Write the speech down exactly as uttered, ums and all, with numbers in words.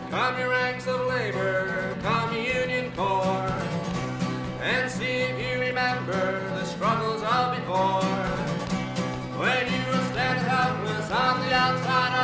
Come your ranks of labor, come your Union Corps, and see if you remember the struggles of before, when you were standing helpless on the outside